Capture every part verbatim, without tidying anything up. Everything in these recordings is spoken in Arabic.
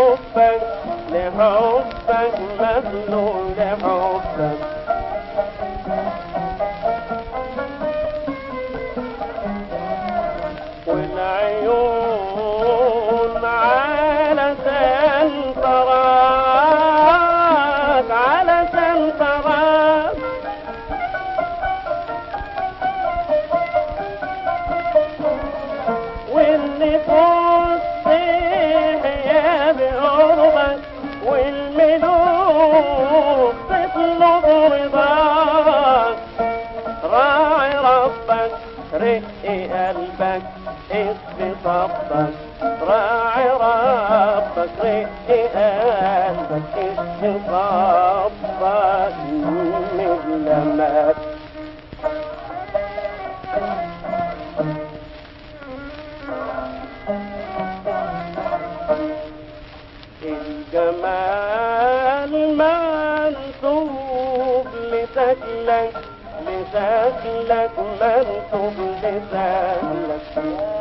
لحبك لحبك مذلول لحبك. والعيون علشان تراك علشان تراك والنفوس تحيا بقربك والملوك تطلب رضاك. راعي ربك رقي قلبك اخفي صبك. راعي ربك رقي قلبك اخفي صبك من لمك. الجمال منسوب لشكلك لشكلك منسوب لشكلك.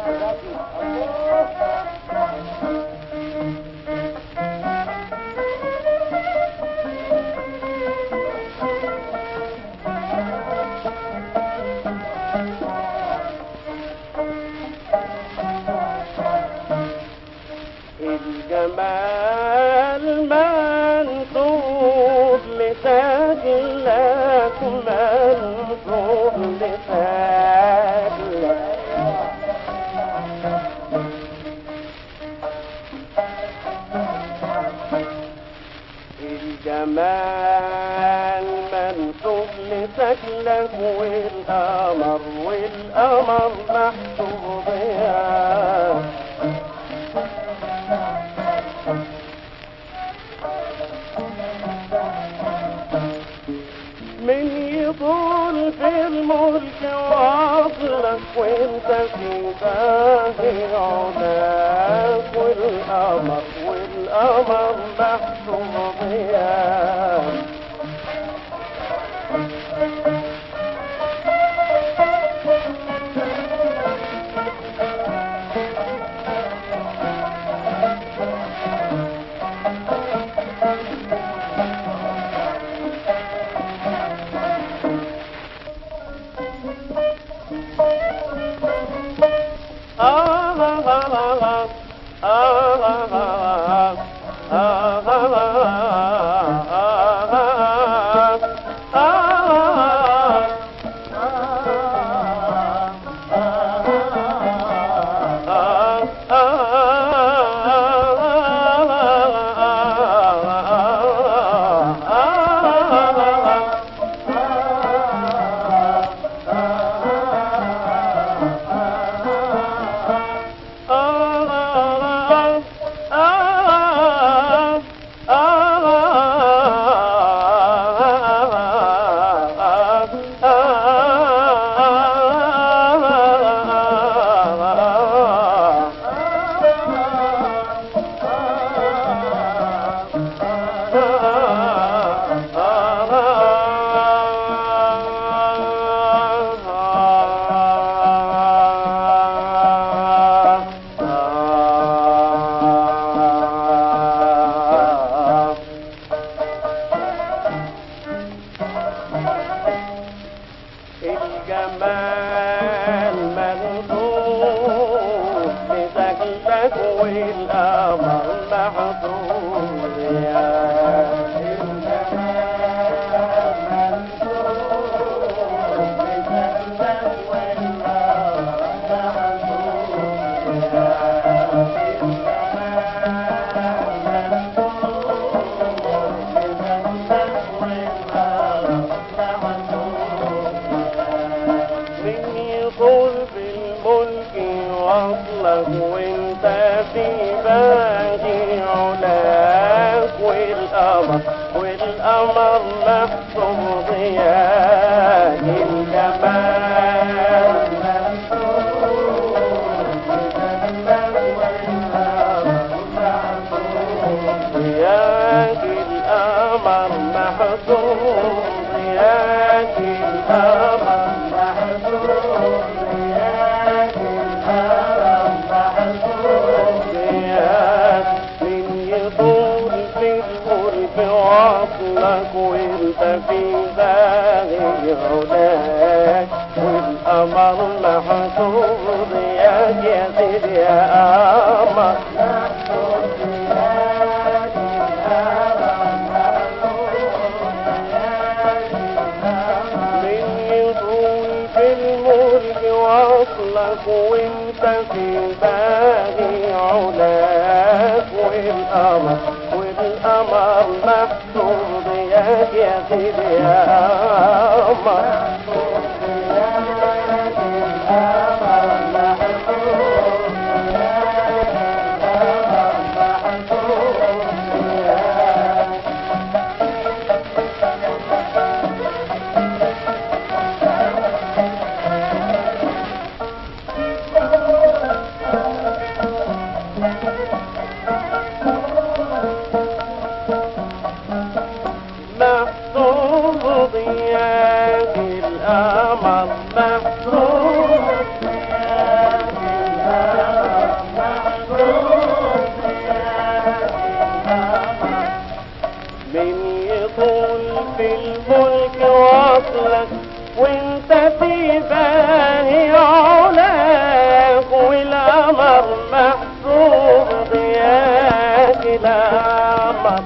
الجمال منسوب لشكلك منسوب لشكلك. الجمال منسوب لشكلك والقمر والقمر محسوب ضياء. من يطول في الملك واصلك وانت في باهي علاك. والقمر والقمر محسوب ضياء. الجمال منظور بشكلك والقمر محظوظ. يا الجمال منظور بشكلك والقمر محظوظ. يا وصلك وانت في باهي علاك. والقمر والقمر محسوب ضياء. الجمال منسوب لشكلك والقمر محسوب ضياء. القمر محسوب ضياء. القمر محسوب ضياء. من يطول وصلك وانت في باغي علاك، والقمر محسوب ضياك يا سيدي يا قمر. من يطول في الملك وصلك وانت في باغي علاك، والقمر والقمر محسوب ضياك يا سيدي يا قمر. محسوب ضياك القمر محسوب ضياك القمر محسوب ضياك القمر. من يطول في الملك وصلك وانت في باهي علاك، والقمر محسوب ضياك القمر.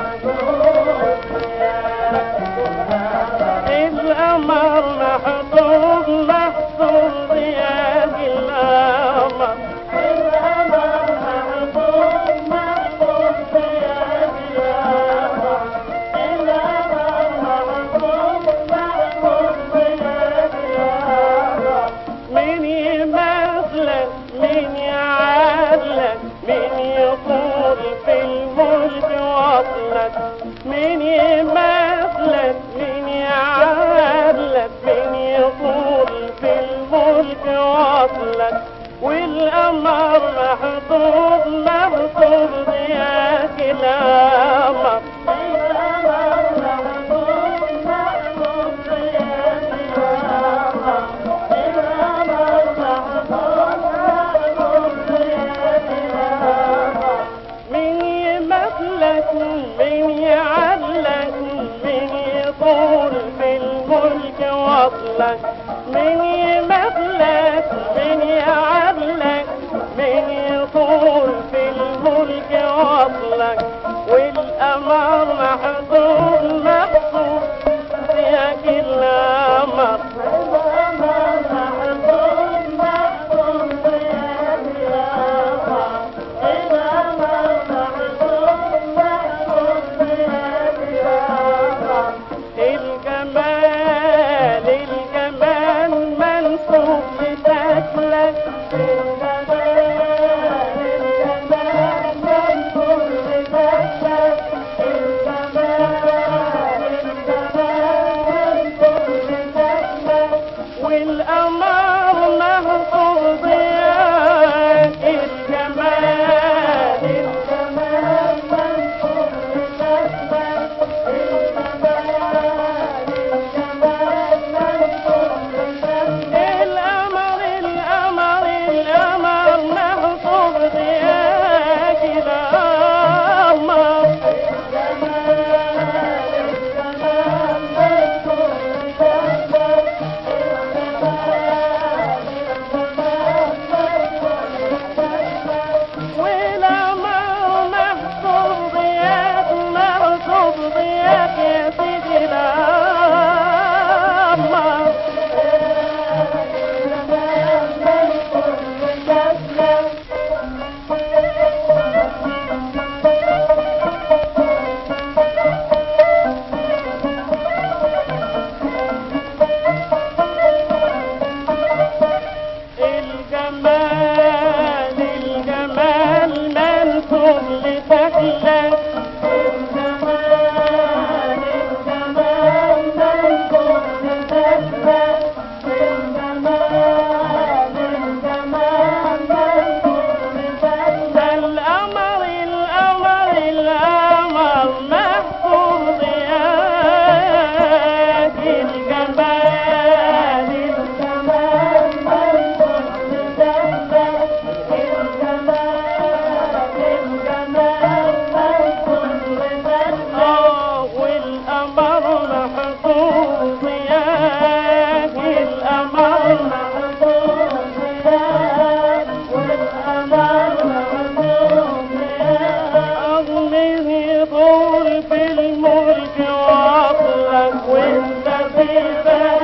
القمر محسوب محسوب ضياك القمر. القمر محسوب محسوب ضياك القمر. القمر محسوب محسوب ضياك القمر. من يمثلك من يعادلك من يطول في الملك وصلك، من يمثلك من يعادلك من يطول في الملك وصلك، والقمر محسوب محسوب ضياك القمر. القمر محسوب محسوب ضياك القمر. القمر محسوب محسوب ضياك القمر. من يمثلك من يعدلك من يطول في الملك وصلك، من يمثلك من يعدلك من يطول في الملك وصلك، والقمر محسوب محسوب ضياك القمر. القمر محسوب محسوب ضياك القمر. القمر محسوب محسوب ضياك القمر. الجمال الجمال منسوب لشكلك، الجمال الجمال منسوب لشكلك، الجمال في وصلك وانت في بالك